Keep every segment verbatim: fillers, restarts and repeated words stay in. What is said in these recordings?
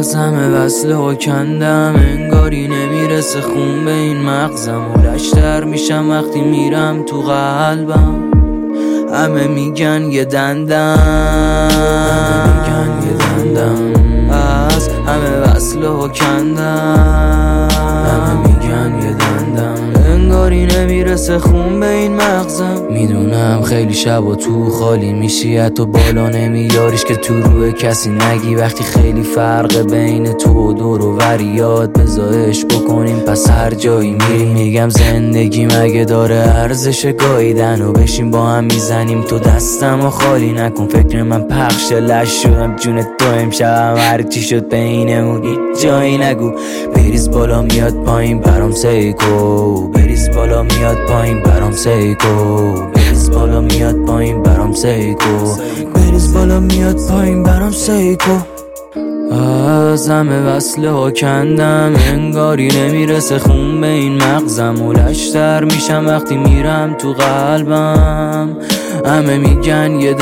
همه وصله و کندم، انگاری نمیرسه خون به این مغزم. و لشتر میشم وقتی میرم تو قلبم. همه میگن یه دندم، همه میگن یه دندم از همه وصله و کندم. همه میگن یه دندم، انگاری نمیرسه خون به این مغزم. میدونم خیلی شب و تو خالی میشی، حتی بالا نمیاریش که تو روی کسی نگی. وقتی خیلی فرق بین تو و دور و وریات بزایش بکنیم پس هر جایی میریم. میگم زندگی مگه داره ارزش گاییدن و بشین با هم میزنیم تو دستم و خالی نکن. فکر من پخش لش شدم جون تو امشبم، هر چی شد بینمون هیچ جایی نگو. بریز بالا میاد پایین برام سیکو، بریز بالا میاد پایین برام سیکو، بریز بالا میاد پایین برام سیکو، بریز بالا میاد پایین برام سیکو. از همه وصله ها کندم، انگاری نمیرسه خون به این مغزم. و لشتر میشم وقتی میرم تو قلبم. همه میگن یه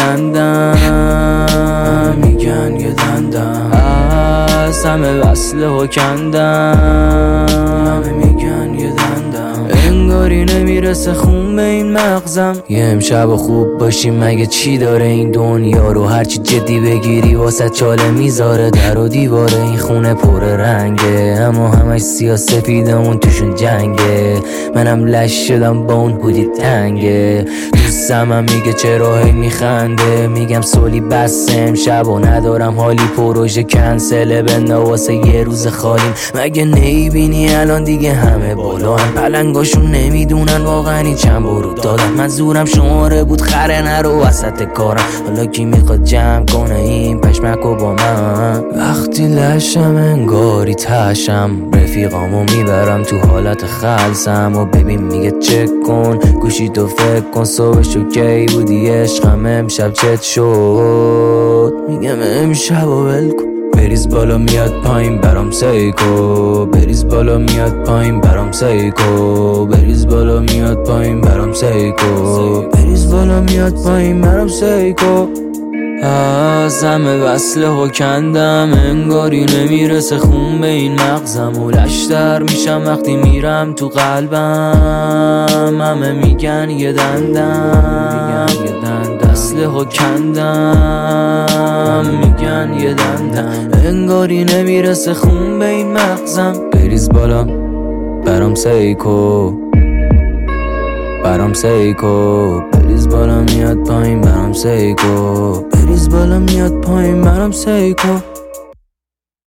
دندم، میگن یه دندم از همه وصله ها کندم. همه میگن یه دندم، انگاری نمیرسه خون به این مغزم. یه امشب خوب باشی مگه چی داره این دنیا رو، هرچی جدی بگیری واسه چاله میذاره. در و دیواره این خونه پر رنگه، اما همش سیاه سفیدمون توشون جنگه. منم لش شدم با اون هودی تنگه. دوستم هم میگه چرا هی میخنده، میگم سولی بس امشب و ندارم حالی. پروژه کنسله بنده واسه یه روز خالیم. مگه نیبینی الان دیگه همه بالا هم پلنگاشون نمیدونن واقعا این چند برو دادم. من زورم شماره بود خره نرو وسط کارم. حالا کی میخواد جمع کنه این پشمکو با من؟ وقتی لشم انگاری تشم، رفیقامو میبرم تو حالت خلصم. و ببین میگه چک کن گوشی تو فکر کن، صبحشو کی بودی عشقم امشب چت شد. میگم امشب و ول کن. بریز بالا میاد پایین برام سیکو، بریز بالا میاد پایین برام سیکو، بریز بالا میاد پایین برام سیکو، بریز بالا میاد پایین برام سیکو. از همه وصله ها کندم، انگاری نمیرسه خون به این مغزم. و لشتر میشم وقتی میرم تو قلبم. همه میگن یه دندم، میگن یه دندم وصله ها کندم. میگن یه دندم، انگاری نمیرسه خون به این مغزم. بریز بالا برام سیکو، برام سیکو، بریز بالا میاد پایین برام سیکو، بریز بالا میاد پایین برام سیکو.